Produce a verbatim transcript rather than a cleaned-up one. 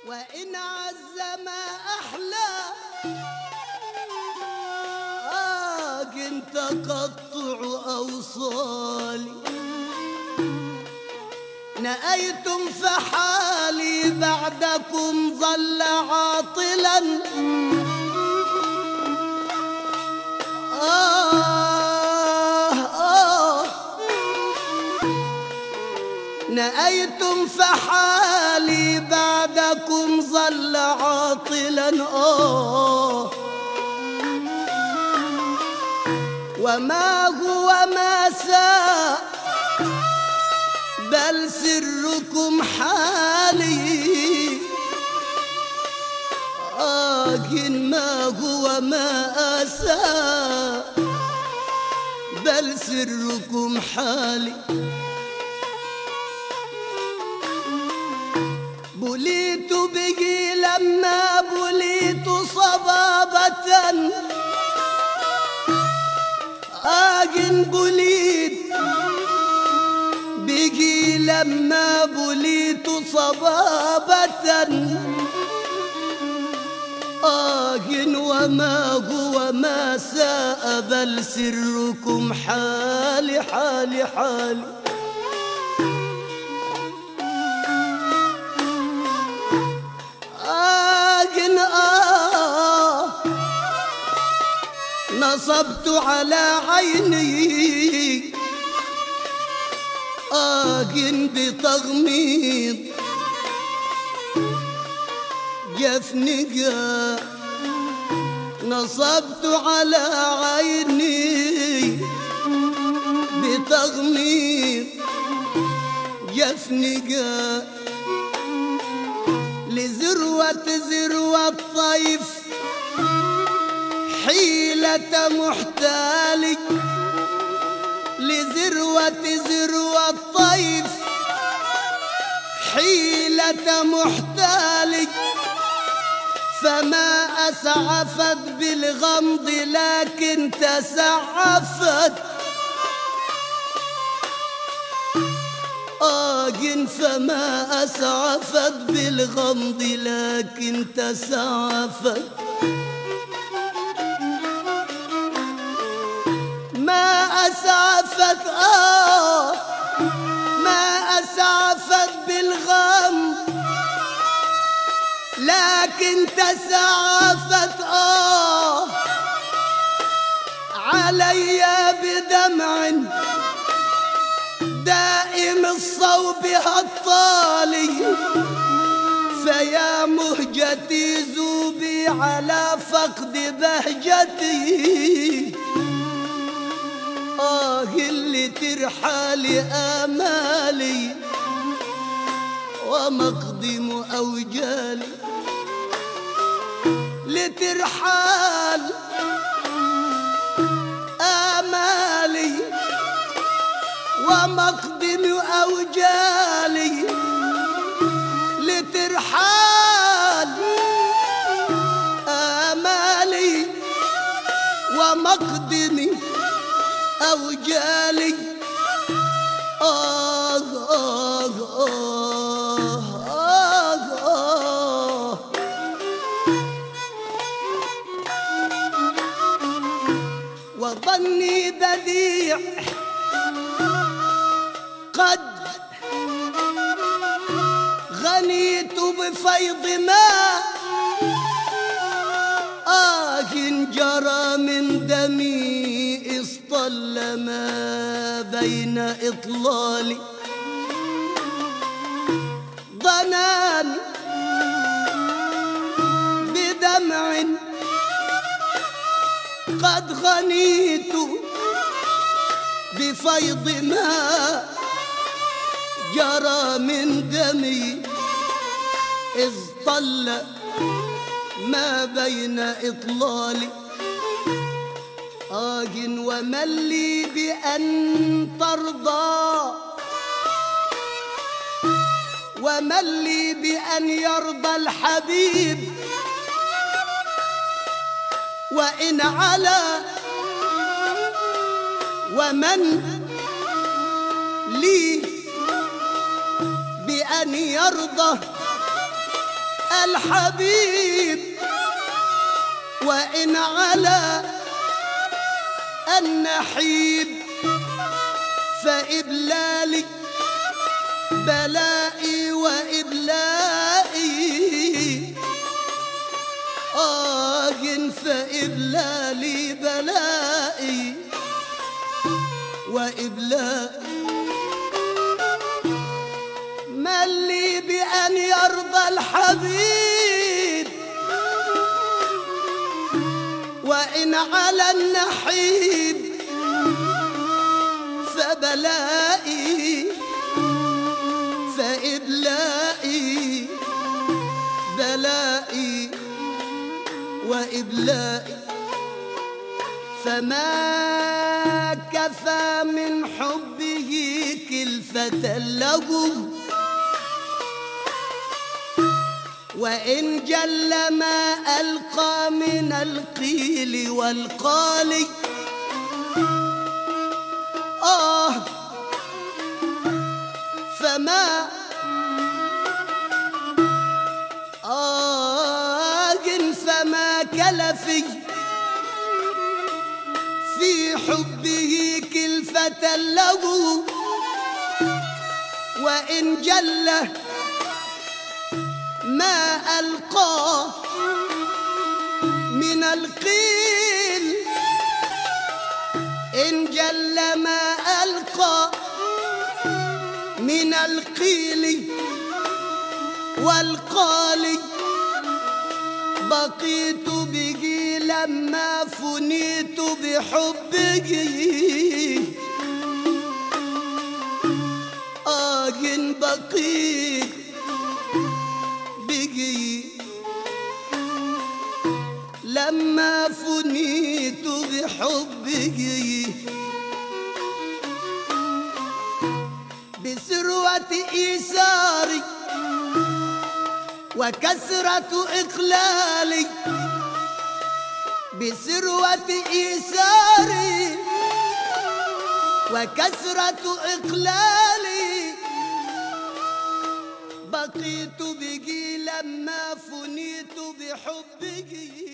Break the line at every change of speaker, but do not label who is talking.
وإن عز ما أحلى آجن تقطع أوصالي نأيتم فحالي بعدكم ظل عاطلا آه آه نأيتم فحالي بعدكم ظل عاطلا آه وما هو ما ساء بل سركم حالي لكن ما هو ما أسى بل سركم حالي بليت به لما بليت صبابة آجن بليت به لما بليت صبابة آجن وما هو ما ساء بل سركم حالي حالي حالي آجن آه نصبت على عيني آجن بتغميض جفنقا نصبت على عيني بتغميض جفنقا لذروة ذروة الطيف حيلة محتال لذروة ذروة الطيف حيلة محتال فما أسعفت بالغمض لكن تسعفت آجن فما أسعفت بالغمض لكن تسعفت ما أسعفت آه ما أسعفت بالغمض لكن تسعفت آه علي بدمع دائم الصوب هالطالي فيا مهجتي ذوبي على فقد بهجتي آه اللي ترحال آمالي ومقدم أوجالي لترحال آمالي ومقدم أوجالي لترحال آمالي ومقدم أوجالي آه آه آه آه آه وظني بديع قد غنيت بفيض ماء آه جرى من دمي اصطل ما بين إطلالي ظناني بدمع قد غنيت بفيض ماء جرى من دمي إذ طل ما بين إطلالي آجن ومن لي بأن ترضى ومن لي بأن يرضى الحبيب وإن على ومن لي بأن يرضى الحبيب وإن على النحيب فإبلالي بلائي وإبلائي آه فإبلالي بلائي وإبلائي من لي بأن يرضى الحبيب وإن على النحيب فبلائي فإبلائي بلائي وإبلائي فما كفى من حبه كلفة له وإن جل ما ألقى من القيل والقال آه فما آه فما كلفي في حبه كلفة له وإن جل ما ألقى من القيل إن جل ما ألقى من القيل والقال بقيت به لما فنيت بحبه آه بقيت به لما فنيت بحبه بثروة إيثاري وكثرة إقلالي بثروة إيثاري وكثرة إقلالي بقيت به لما فنيت بحبه